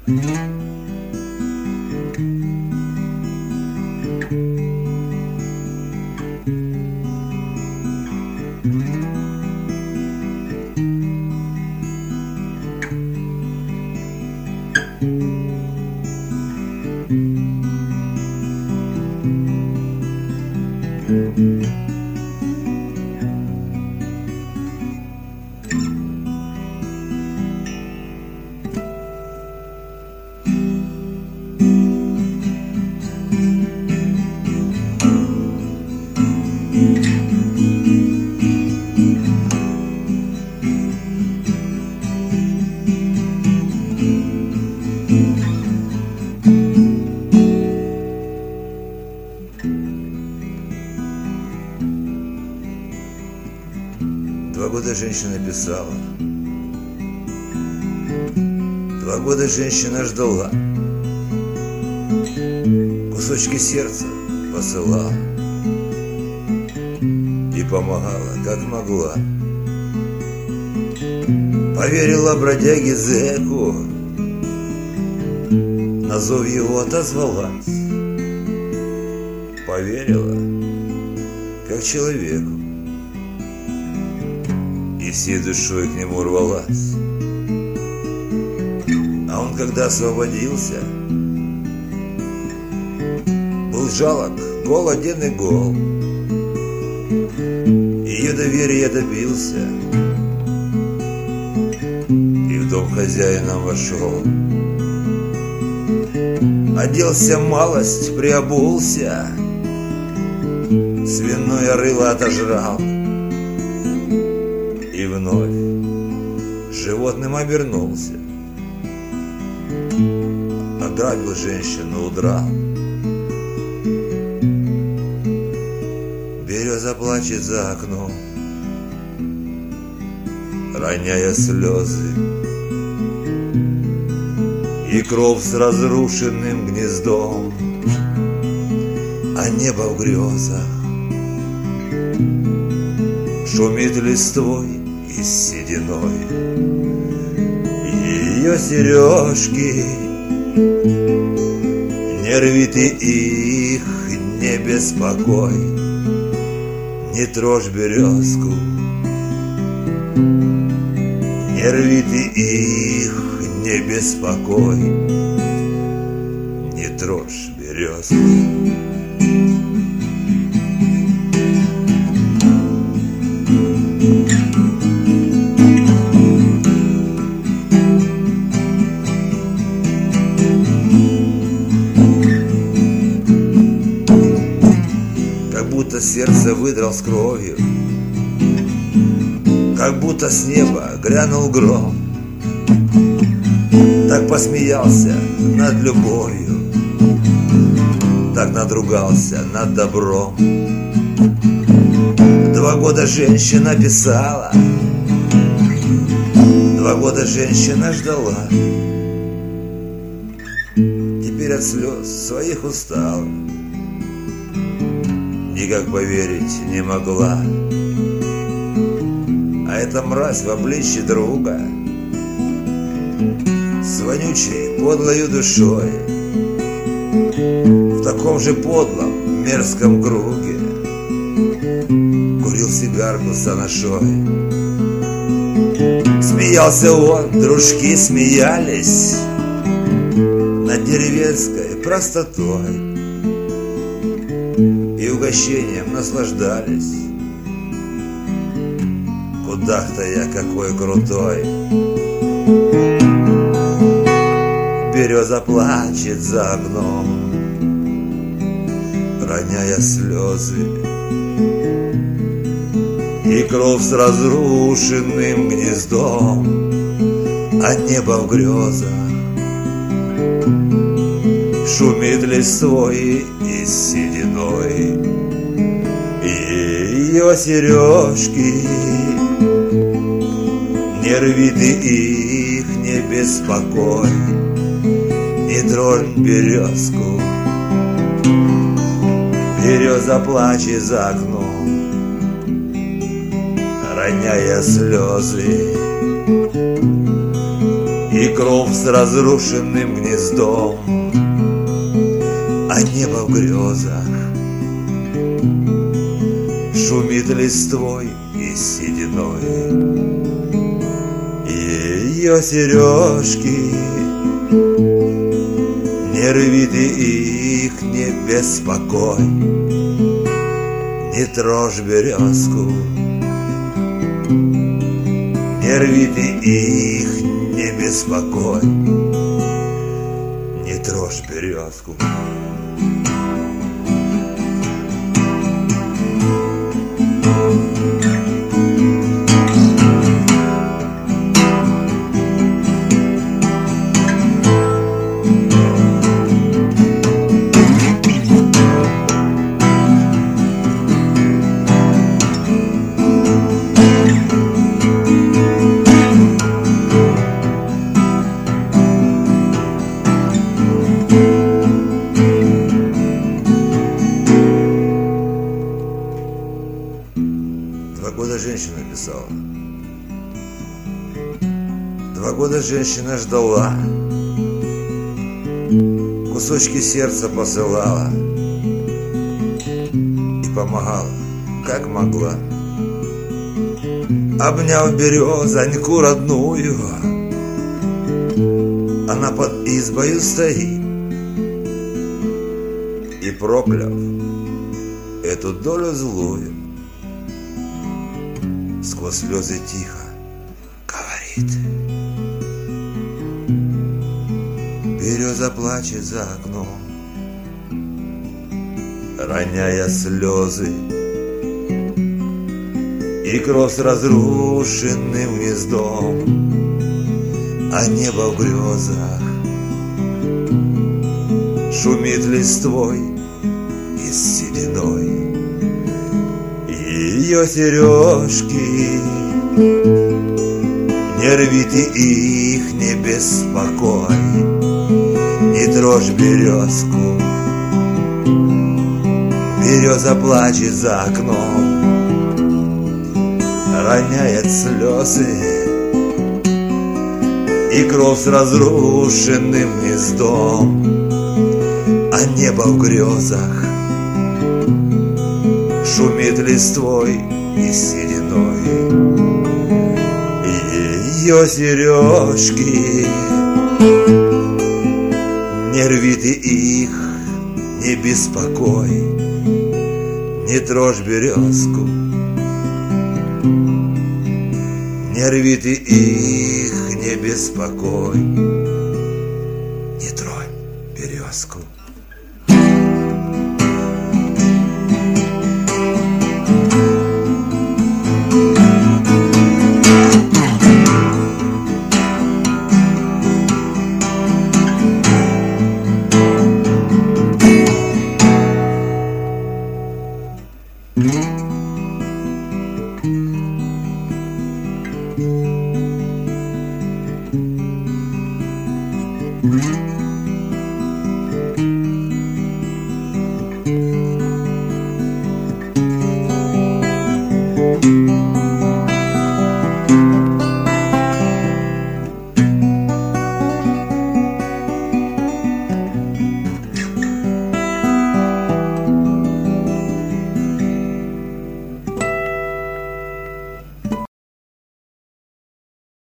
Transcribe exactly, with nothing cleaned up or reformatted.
Два года женщина писала, два года женщина ждала, кусочки сердца посылала и помогала, как могла. Поверила бродяге зэку, на зов его отозвалась. Поверила, как человеку, и всей душой к нему рвалась. А он, когда освободился, был жалок, голоден и гол. Ее доверия добился и в дом хозяина вошел. Оделся малость, приобулся, свиное рыло отожрал и вновь животным обернулся. Ограбил женщину, удрал. Береза плачет за окном, роняя слезы, и кров с разрушенным гнездом, а небо в грезах шумит листвой и сединой. Ее сережки, не рви ты их, не беспокой, не трожь березку, не рви ты их, не беспокой, не трожь березку. Как будто сердце выдрал с кровью, как будто с неба грянул гром. Так посмеялся над любовью, так надругался над добром. Два года женщина писала, два года женщина ждала. Теперь от слез своих устала, никак поверить не могла. А эта мразь в обличье друга, с вонючей, подлою душой, в таком же подлом, мерзком круге курил сигарку с анашой. Смеялся он, дружки смеялись над деревенской простотой и угощением наслаждались. Кудах-то я какой крутой. Береза плачет за окном, роняя слезы, и кров с разрушенным гнездом, а небо в грезах шумит листвой и сединой. И ее сережки, не рви ты их, не беспокой, не тронь березку. Береза плачет за окном, роняя слезы, и и кров с разрушенным гнездом, а небо в грезах шумит листвой и сединой. Ее сережки, не рви ты их, не беспокой, не трожь березку, не рви ты их, не беспокой, не трожь березку. Два года женщина писала, два года женщина ждала, кусочки сердца посылала и помогала, как могла. Обняв березоньку родную, она под избою стоит, и прокляв эту долю злую, сквозь слезы тихо говорит: береза плачет за окном, роняя слезы, и кров с разрушенным гнездом, а небо в грезах шумит листвой и сединой. Ее сережки, не рви ты их, не беспокой, не трожь березку, береза плачет за окном, роняет слезы, и кров с разрушенным гнездом, а небо в грезах шумит листвой и сединой. Ее сережки, не рви ты их, не беспокой, не трожь березку, не рви ты их, не беспокой, не тронь березку. Mm-hmm.